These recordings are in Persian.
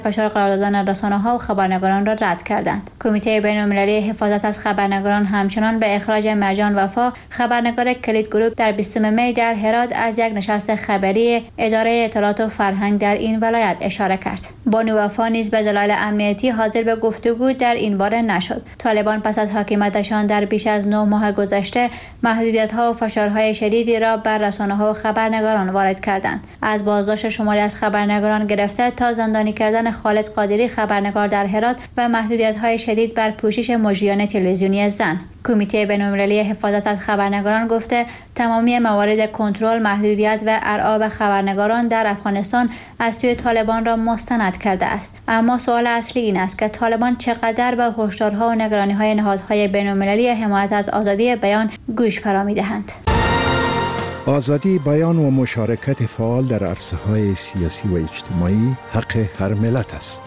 فشار قرار دادن رسانه‌ها و خبرنگاران را رد کردند. کمیته بین‌المللی حفاظت از خبرنگاران همچنان به اخراج مرجان وفا، خبرنگار کلید گروپ، در 20 می در هرات از یک نشست خبری اداره اطلاعات و فرهنگ در این ولایت اشاره کرد. بانو وفا نیز به دلایل امنیتی حاضر به گفتگو در این باره نشد. طالبان پس از حاکمیتشان در بیش از 9 ماه گذشته محدودیت‌ها و فشارهای شدیدی را بر رسانه‌ها و خبرنگاران وارد کردند. از بازداشت شماری از خبرنگاران گرفته تا زندانی کردن خالد قادری خبرنگار در هرات و محدودیت‌های شدید بر پوشش مجریان تلویزیونی زن. کمیته بین‌المللی حفاظت از خبرنگاران گفته تمامی موارد کنترل، محدودیت و ارعاب خبرنگاران در افغانستان از سوی طالبان را مستند کرده است. اما سوال اصلی این است که طالبان چقدر به هشدارها و نگرانی‌های نهادهای بین‌المللی حمایت از آزادی بیان گوش فرا می‌دهند. آزادی بیان و مشارکت فعال در عرصه‌های سیاسی و اجتماعی حق هر ملت است.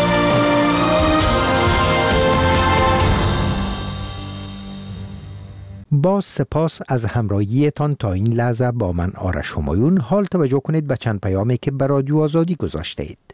باز سپاس از همراهیتان تا این لحظه با من آرش همایون. حال توجه کنید به چند پیامی که به رادیو آزادی گذاشته اید.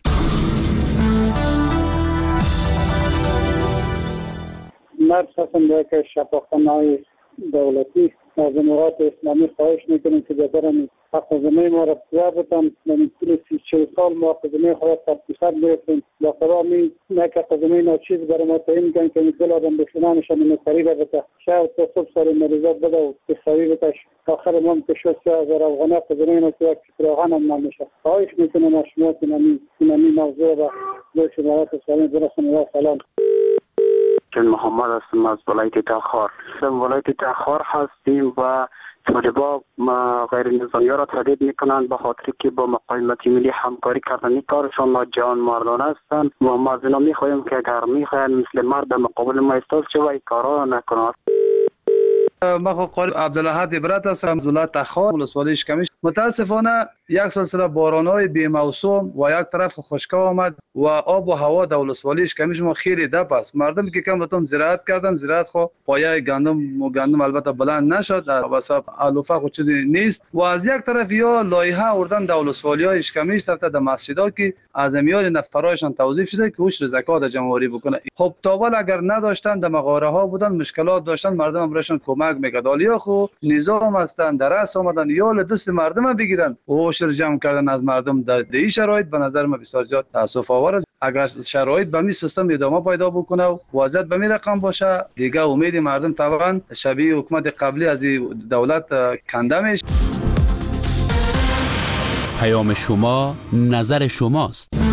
مرد هستم که شفاخانه‌های دولتی از امارات اسلامی خواهش میکنیم که ببرن حق زمین ما را بیابتن. من طول 30 سال ما حق زمین خواهد تبدیست گرفتیم با قرامی نه که حق زمین ها چیز برای ما تعیین کن که میکل آدم بشنانشان نکاری ببته شاید تا صبح سال مریضات بده و بسایی بتش آخر ما مکشو 3000 افغانه حق زمین ها که یک فراغان هم نمیشه. خواهش میکنم از شما که نمی موضوع و به شمارات اسلامی برسن و سلام. محمد هستم از ولایت تخار. ولایت تخار هستیم و طالبا غیر نظامی را تهدید میکنند به خاطر که با مقاومت ملی همکاری کردن. این کارشان جان مردانه هستند و ما از اینا میخواهیم که اگر میخواهند مثل مرد در مقابل ما ایستاد شود و این کارا نکنند. ما قاری عبدالاحد عبرت هستم از ولایت تخار ولسوالی اشکمیش. متاسفانه یک سلسله باران‌های بی‌موسوم و یک طرف خشکی آمد و آب و هوا در ولسوالی اشکمیش ما خیلی دپ است. مردم که کم بتون زراعت کردن، زراعت خو پایه گندم البته بلند نشد، واسه علوفه خو چیزی نیست و از یک طرف یا لایحه آوردن در ولسوالی‌های اشکمیش طرف در مسجدها که از میان نفرایشان توظیف شده که هوش زکات جمهوری بکنه. خب تاول اگر نداشتن در مغاره ها بودن مشکلات داشتن مردم براشون کمک میکرد. حالا خو نظام هستن درس آمدن یا دست مردم بگیرن هوش جمع کردن از مردم در این شرایط به نظر من بسیار زیاد تاسف آور است. اگر شرایط به می سیستم ادامه پیدا بکنه و وضعیت به می رقم باشه دیگه امید مردم طبعا شبیه حکومت قبلی از دولت کنده میشه. پیام شما نظر شماست.